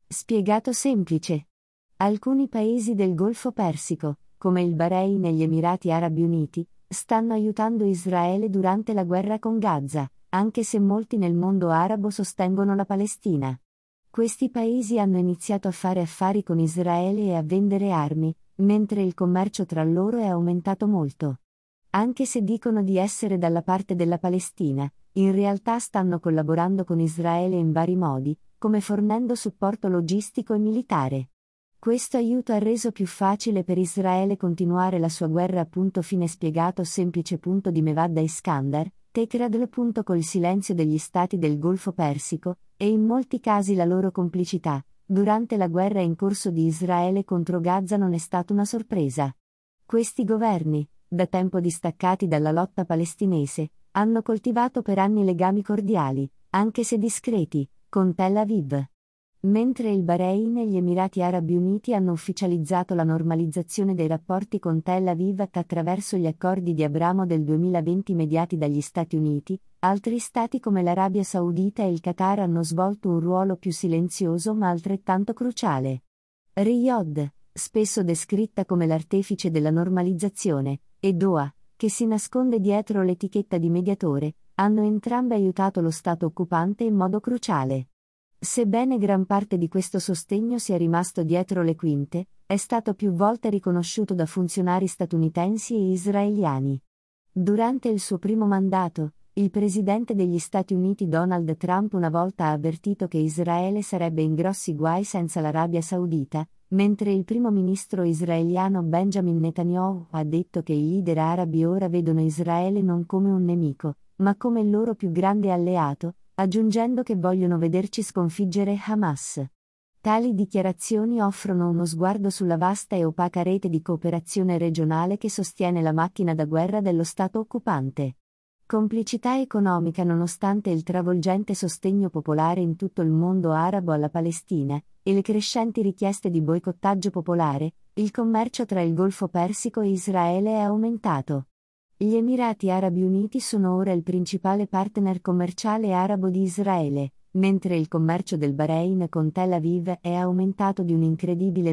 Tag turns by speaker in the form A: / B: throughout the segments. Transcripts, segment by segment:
A: Spiegato semplice. Alcuni paesi del Golfo Persico, come il Bahrein e gli Emirati Arabi Uniti, stanno aiutando Israele durante la guerra con Gaza, anche se molti nel mondo arabo sostengono la Palestina. Questi paesi hanno iniziato a fare affari con Israele e a vendere armi, mentre il commercio tra loro è aumentato molto. Anche se dicono di essere dalla parte della Palestina, in realtà stanno collaborando con Israele in vari modi, come fornendo supporto logistico e militare. Questo aiuto ha reso più facile per Israele continuare la sua guerra. Fine spiegato semplice. Di Mevadda Iskandar, Tekradl. Col silenzio degli stati del Golfo Persico, e in molti casi la loro complicità, durante la guerra in corso di Israele contro Gaza non è stata una sorpresa. Questi governi, da tempo distaccati dalla lotta palestinese, hanno coltivato per anni legami cordiali, anche se discreti, con Tel Aviv. Mentre il Bahrein e gli Emirati Arabi Uniti hanno ufficializzato la normalizzazione dei rapporti con Tel Aviv attraverso gli accordi di Abramo del 2020 mediati dagli Stati Uniti, altri stati come l'Arabia Saudita e il Qatar hanno svolto un ruolo più silenzioso ma altrettanto cruciale. Riyadh, spesso descritta come l'artefice della normalizzazione, e Doha, che si nasconde dietro l'etichetta di mediatore, hanno entrambe aiutato lo Stato occupante in modo cruciale. Sebbene gran parte di questo sostegno sia rimasto dietro le quinte, è stato più volte riconosciuto da funzionari statunitensi e israeliani. Durante il suo primo mandato, il presidente degli Stati Uniti Donald Trump una volta ha avvertito che Israele sarebbe in grossi guai senza l'Arabia Saudita, mentre il primo ministro israeliano Benjamin Netanyahu ha detto che i leader arabi ora vedono Israele non come un nemico, ma come il loro più grande alleato, aggiungendo che vogliono vederci sconfiggere Hamas. Tali dichiarazioni offrono uno sguardo sulla vasta e opaca rete di cooperazione regionale che sostiene la macchina da guerra dello Stato occupante. Complicità economica nonostante il travolgente sostegno popolare in tutto il mondo arabo alla Palestina, e le crescenti richieste di boicottaggio popolare, il commercio tra il Golfo Persico e Israele è aumentato. Gli Emirati Arabi Uniti sono ora il principale partner commerciale arabo di Israele, mentre il commercio del Bahrein con Tel Aviv è aumentato di un incredibile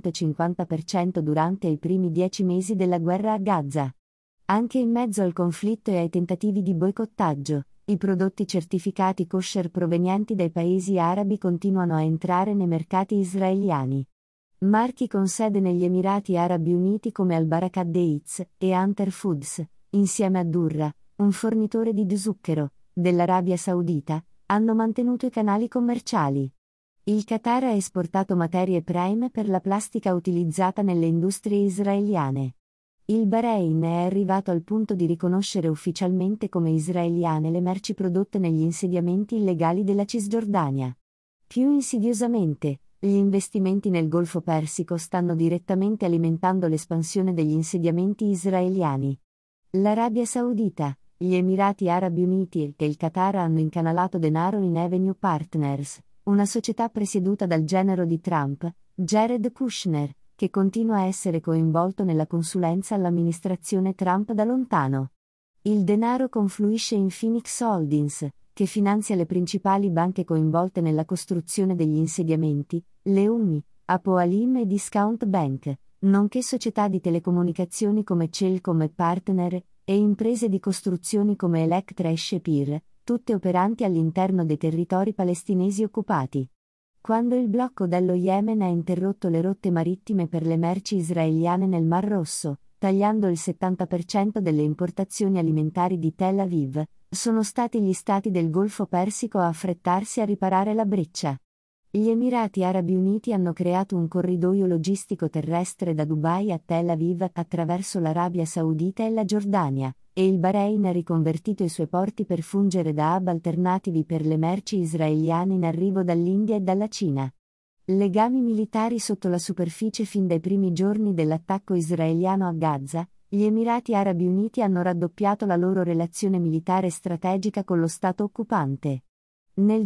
A: 950% durante i primi 10 mesi della guerra a Gaza. Anche in mezzo al conflitto e ai tentativi di boicottaggio, i prodotti certificati kosher provenienti dai paesi arabi continuano a entrare nei mercati israeliani. Marchi con sede negli Emirati Arabi Uniti come Al-Barakat Dates e Hunter Foods, insieme a Durra, un fornitore di zucchero, dell'Arabia Saudita, hanno mantenuto i canali commerciali. Il Qatar ha esportato materie prime per la plastica utilizzata nelle industrie israeliane. Il Bahrein è arrivato al punto di riconoscere ufficialmente come israeliane le merci prodotte negli insediamenti illegali della Cisgiordania. Più insidiosamente, gli investimenti nel Golfo Persico stanno direttamente alimentando l'espansione degli insediamenti israeliani. L'Arabia Saudita, gli Emirati Arabi Uniti e il Qatar hanno incanalato denaro in Avenue Partners, una società presieduta dal genero di Trump, Jared Kushner, che continua a essere coinvolto nella consulenza all'amministrazione Trump da lontano. Il denaro confluisce in Phoenix Holdings, che finanzia le principali banche coinvolte nella costruzione degli insediamenti, Leumi, Apoalim e Discount Bank, nonché società di telecomunicazioni come Cellcom e Partner, e imprese di costruzioni come Electra e Shepir, tutte operanti all'interno dei territori palestinesi occupati. Quando il blocco dello Yemen ha interrotto le rotte marittime per le merci israeliane nel Mar Rosso, tagliando il 70% delle importazioni alimentari di Tel Aviv, sono stati gli stati del Golfo Persico a affrettarsi a riparare la breccia. Gli Emirati Arabi Uniti hanno creato un corridoio logistico terrestre da Dubai a Tel Aviv attraverso l'Arabia Saudita e la Giordania, e il Bahrein ha riconvertito i suoi porti per fungere da hub alternativi per le merci israeliane in arrivo dall'India e dalla Cina. Legami militari sotto la superficie. Fin dai primi giorni dell'attacco israeliano a Gaza, gli Emirati Arabi Uniti hanno raddoppiato la loro relazione militare strategica con lo Stato occupante. Nel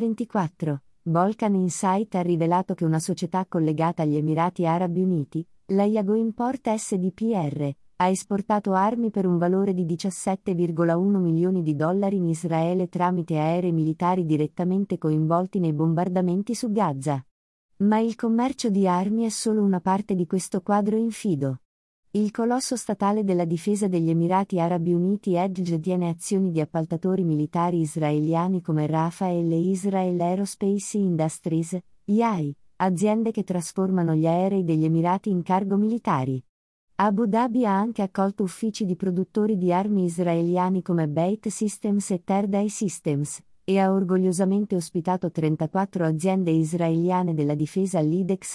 A: 2024, Balkan Insight ha rivelato che una società collegata agli Emirati Arabi Uniti, la Yago Import SDPR, ha esportato armi per un valore di $17,1 milioni in Israele tramite aerei militari direttamente coinvolti nei bombardamenti su Gaza. Ma il commercio di armi è solo una parte di questo quadro infido. Il colosso statale della difesa degli Emirati Arabi Uniti Edge detiene azioni di appaltatori militari israeliani come Rafael e Israel Aerospace Industries, IAI, aziende che trasformano gli aerei degli Emirati in cargo militari. Abu Dhabi ha anche accolto uffici di produttori di armi israeliani come Beit Systems e Third Eye Systems, e ha orgogliosamente ospitato 34 aziende israeliane della difesa all'IDEX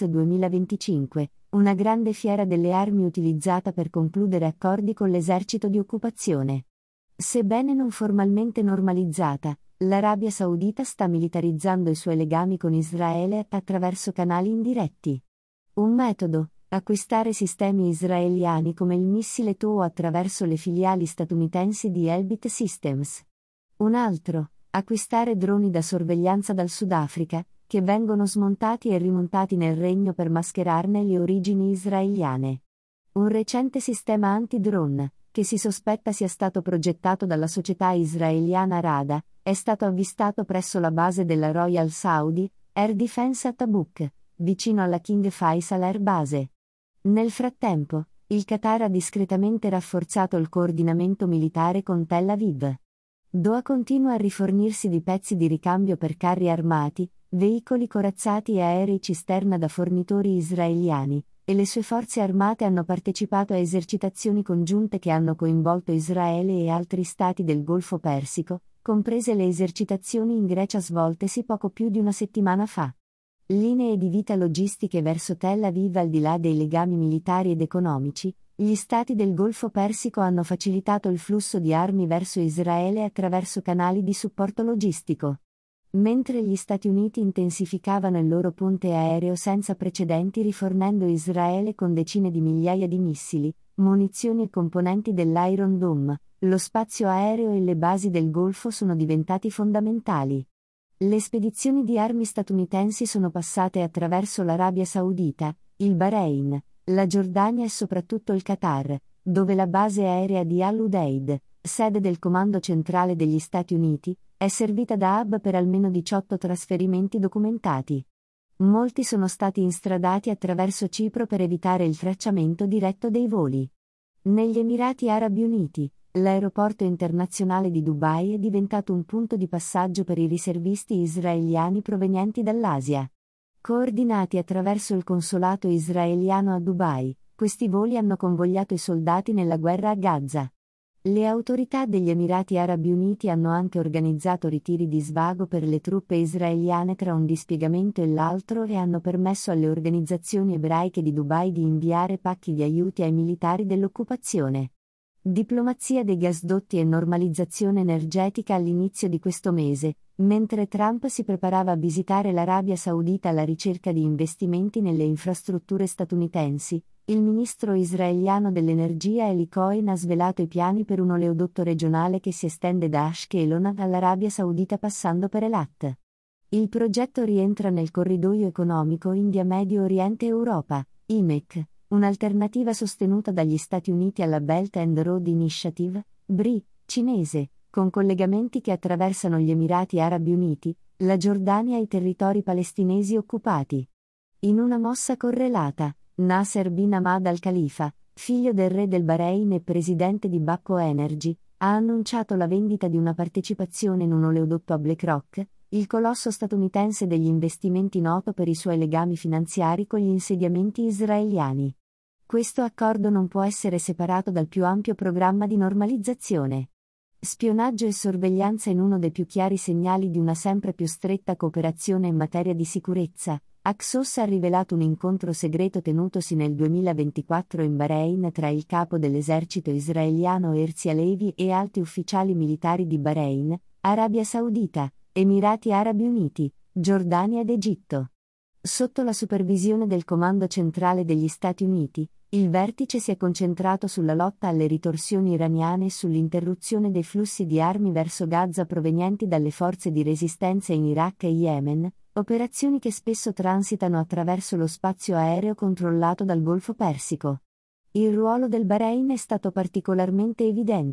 A: 2025, una grande fiera delle armi utilizzata per concludere accordi con l'esercito di occupazione. Sebbene non formalmente normalizzata, l'Arabia Saudita sta militarizzando i suoi legami con Israele attraverso canali indiretti. Un metodo: acquistare sistemi israeliani come il missile TOW attraverso le filiali statunitensi di Elbit Systems. Un altro: acquistare droni da sorveglianza dal Sudafrica, che vengono smontati e rimontati nel regno per mascherarne le origini israeliane. Un recente sistema anti-drone, che si sospetta sia stato progettato dalla società israeliana RADA, è stato avvistato presso la base della Royal Saudi Air Defense a Tabuk, vicino alla King Faisal Air Base. Nel frattempo, il Qatar ha discretamente rafforzato il coordinamento militare con Tel Aviv. Doha continua a rifornirsi di pezzi di ricambio per carri armati, veicoli corazzati e aerei cisterna da fornitori israeliani, e le sue forze armate hanno partecipato a esercitazioni congiunte che hanno coinvolto Israele e altri stati del Golfo Persico, comprese le esercitazioni in Grecia svoltesi poco più di una settimana fa. Linee di vita logistiche verso Tel Aviv. Al di là dei legami militari ed economici, gli stati del Golfo Persico hanno facilitato il flusso di armi verso Israele attraverso canali di supporto logistico. Mentre gli Stati Uniti intensificavano il loro ponte aereo senza precedenti rifornendo Israele con decine di migliaia di missili, munizioni e componenti dell'Iron Dome, lo spazio aereo e le basi del Golfo sono diventati fondamentali. Le spedizioni di armi statunitensi sono passate attraverso l'Arabia Saudita, il Bahrain, la Giordania e soprattutto il Qatar, dove la base aerea di Al Udeid, sede del Comando Centrale degli Stati Uniti, è servita da hub per almeno 18 trasferimenti documentati. Molti sono stati instradati attraverso Cipro per evitare il tracciamento diretto dei voli. Negli Emirati Arabi Uniti, l'aeroporto internazionale di Dubai è diventato un punto di passaggio per i riservisti israeliani provenienti dall'Asia. Coordinati attraverso il consolato israeliano a Dubai, questi voli hanno convogliato i soldati nella guerra a Gaza. Le autorità degli Emirati Arabi Uniti hanno anche organizzato ritiri di svago per le truppe israeliane tra un dispiegamento e l'altro e hanno permesso alle organizzazioni ebraiche di Dubai di inviare pacchi di aiuti ai militari dell'occupazione. Diplomazia dei gasdotti e normalizzazione energetica. All'inizio di questo mese, mentre Trump si preparava a visitare l'Arabia Saudita alla ricerca di investimenti nelle infrastrutture statunitensi, il ministro israeliano dell'energia Eli Cohen ha svelato i piani per un oleodotto regionale che si estende da Ashkelon all'Arabia Saudita passando per Eilat. Il progetto rientra nel corridoio economico India-Medio Oriente-Europa, IMEC, un'alternativa sostenuta dagli Stati Uniti alla Belt and Road Initiative, BRI, cinese, con collegamenti che attraversano gli Emirati Arabi Uniti, la Giordania e i territori palestinesi occupati. In una mossa correlata, Nasser bin Hamad Al Khalifa, figlio del re del Bahrain e presidente di Bapco Energy, ha annunciato la vendita di una partecipazione in un oleodotto a BlackRock, il colosso statunitense degli investimenti noto per i suoi legami finanziari con gli insediamenti israeliani. Questo accordo non può essere separato dal più ampio programma di normalizzazione. Spionaggio e sorveglianza. In uno dei più chiari segnali di una sempre più stretta cooperazione in materia di sicurezza, Axios ha rivelato un incontro segreto tenutosi nel 2024 in Bahrain tra il capo dell'esercito israeliano Herzi Halevi e alti ufficiali militari di Bahrain, Arabia Saudita, Emirati Arabi Uniti, Giordania ed Egitto. Sotto la supervisione del Comando Centrale degli Stati Uniti, il vertice si è concentrato sulla lotta alle ritorsioni iraniane e sull'interruzione dei flussi di armi verso Gaza provenienti dalle forze di resistenza in Iraq e Yemen, operazioni che spesso transitano attraverso lo spazio aereo controllato dal Golfo Persico. Il ruolo del Bahrain è stato particolarmente evidente,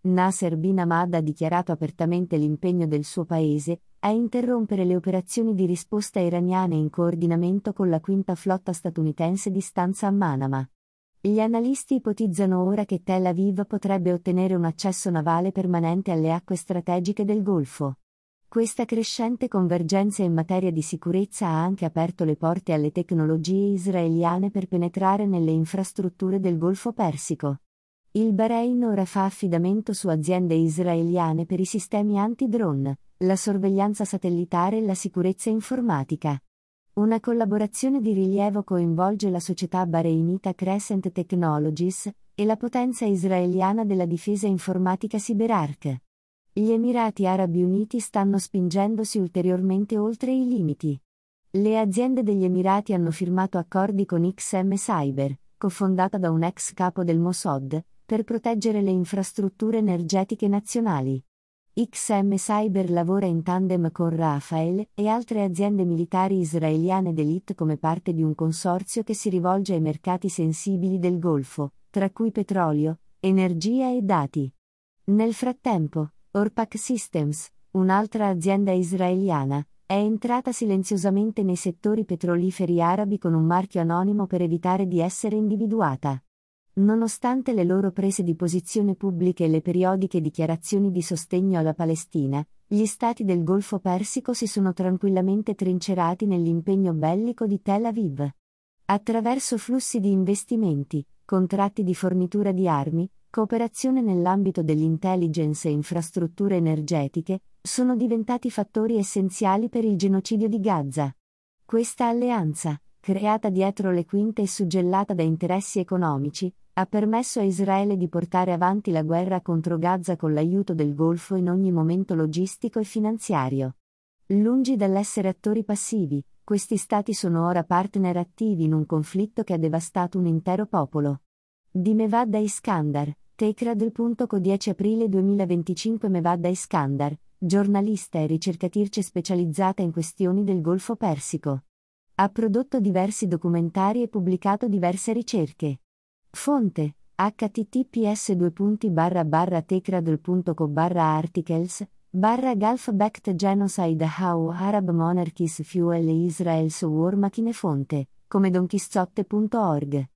A: Nasser bin Hamad ha dichiarato apertamente l'impegno del suo paese a interrompere le operazioni di risposta iraniane in coordinamento con la quinta flotta statunitense di stanza a Manama. Gli analisti ipotizzano ora che Tel Aviv potrebbe ottenere un accesso navale permanente alle acque strategiche del Golfo. Questa crescente convergenza in materia di sicurezza ha anche aperto le porte alle tecnologie israeliane per penetrare nelle infrastrutture del Golfo Persico. Il Bahrain ora fa affidamento su aziende israeliane per i sistemi anti-drone, la sorveglianza satellitare e la sicurezza informatica. Una collaborazione di rilievo coinvolge la società bahrainita Crescent Technologies e la potenza israeliana della difesa informatica CyberArk. Gli Emirati Arabi Uniti stanno spingendosi ulteriormente oltre i limiti. Le aziende degli Emirati hanno firmato accordi con XM Cyber, cofondata da un ex capo del Mossad, per proteggere le infrastrutture energetiche nazionali. XM Cyber lavora in tandem con Rafael e altre aziende militari israeliane d'élite come parte di un consorzio che si rivolge ai mercati sensibili del Golfo, tra cui petrolio, energia e dati. Nel frattempo, Orpak Systems, un'altra azienda israeliana, è entrata silenziosamente nei settori petroliferi arabi con un marchio anonimo per evitare di essere individuata. Nonostante le loro prese di posizione pubbliche e le periodiche dichiarazioni di sostegno alla Palestina, gli stati del Golfo Persico si sono tranquillamente trincerati nell'impegno bellico di Tel Aviv. Attraverso flussi di investimenti, contratti di fornitura di armi, cooperazione nell'ambito dell'intelligence e infrastrutture energetiche, sono diventati fattori essenziali per il genocidio di Gaza. Questa alleanza, creata dietro le quinte e suggellata da interessi economici, ha permesso a Israele di portare avanti la guerra contro Gaza con l'aiuto del Golfo in ogni momento logistico e finanziario. Lungi dall'essere attori passivi, questi stati sono ora partner attivi in un conflitto che ha devastato un intero popolo. Di Mevadda Iskandar, Tekradl.co 10 aprile 2025. Mevadda Iskandar, giornalista e ricercatrice specializzata in questioni del Golfo Persico. Ha prodotto diversi documentari e pubblicato diverse ricerche. Fonte: https://tekradl.co/articles/Gulf-backed genocide how Arab monarchies fuel Israel's war machine. Fonte: come donchisciotte.org